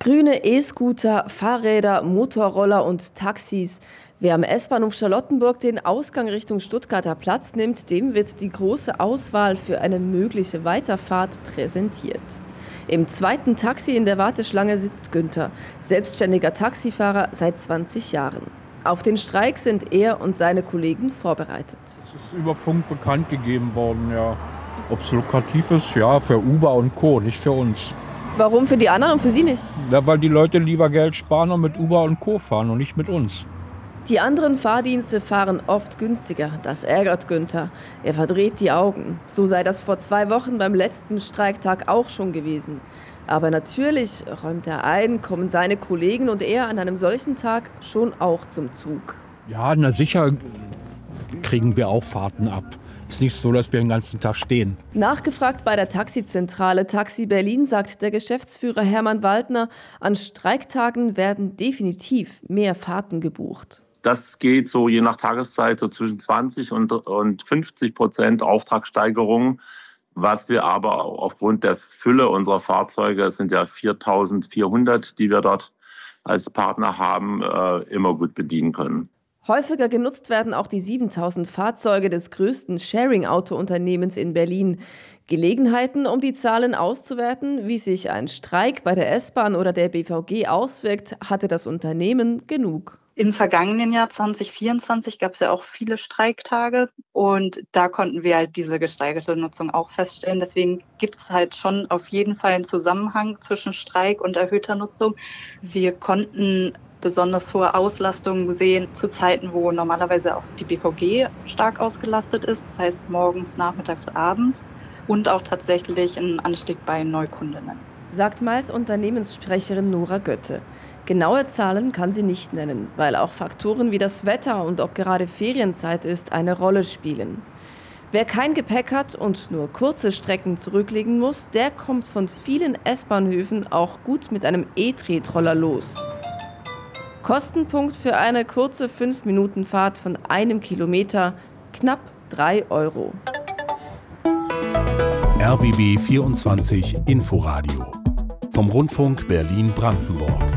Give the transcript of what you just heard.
Grüne E-Scooter, Fahrräder, Motorroller und Taxis. Wer am S-Bahnhof Charlottenburg den Ausgang Richtung Stuttgarter Platz nimmt, dem wird die große Auswahl für eine mögliche Weiterfahrt präsentiert. Im zweiten Taxi in der Warteschlange sitzt Günther, selbstständiger Taxifahrer seit 20 Jahren. Auf den Streik sind er und seine Kollegen vorbereitet. Es ist über Funk bekannt gegeben worden, ja. Ob es lukrativ ist, ja, für Uber und Co., nicht für uns. Warum für die anderen und für Sie nicht? Ja, weil die Leute lieber Geld sparen und mit Uber und Co. fahren und nicht mit uns. Die anderen Fahrdienste fahren oft günstiger. Das ärgert Günther. Er verdreht die Augen. So sei das vor 2 Wochen beim letzten Streiktag auch schon gewesen. Aber natürlich, räumt er ein, kommen seine Kollegen und er an einem solchen Tag schon auch zum Zug. Ja, na sicher kriegen wir auch Fahrten ab. Ist nicht so, dass wir den ganzen Tag stehen. Nachgefragt bei der Taxizentrale Taxi Berlin sagt der Geschäftsführer Hermann Waldner, an Streiktagen werden definitiv mehr Fahrten gebucht. Das geht so je nach Tageszeit so zwischen 20 und 50% Auftragssteigerung. Was wir aber aufgrund der Fülle unserer Fahrzeuge, es sind ja 4.400, die wir dort als Partner haben, immer gut bedienen können. Häufiger genutzt werden auch die 7.000 Fahrzeuge des größten Sharing-Auto-Unternehmens in Berlin. Gelegenheiten, um die Zahlen auszuwerten, wie sich ein Streik bei der S-Bahn oder der BVG auswirkt, hatte das Unternehmen genug. Im vergangenen Jahr 2024 gab es ja auch viele Streiktage und da konnten wir halt diese gesteigerte Nutzung auch feststellen. Deswegen gibt es halt schon auf jeden Fall einen Zusammenhang zwischen Streik und erhöhter Nutzung. Wir konnten besonders hohe Auslastungen sehen zu Zeiten, wo normalerweise auch die BVG stark ausgelastet ist, das heißt morgens, nachmittags, abends und auch tatsächlich ein Anstieg bei Neukundinnen. Sagt Miles Unternehmenssprecherin Nora Götte. Genaue Zahlen kann sie nicht nennen, weil auch Faktoren wie das Wetter und ob gerade Ferienzeit ist, eine Rolle spielen. Wer kein Gepäck hat und nur kurze Strecken zurücklegen muss, der kommt von vielen S-Bahnhöfen auch gut mit einem E-Tretroller los. Kostenpunkt für eine kurze 5-Minuten-Fahrt von 1 Kilometer, knapp 3 €. RBB 24 Inforadio vom Rundfunk Berlin-Brandenburg.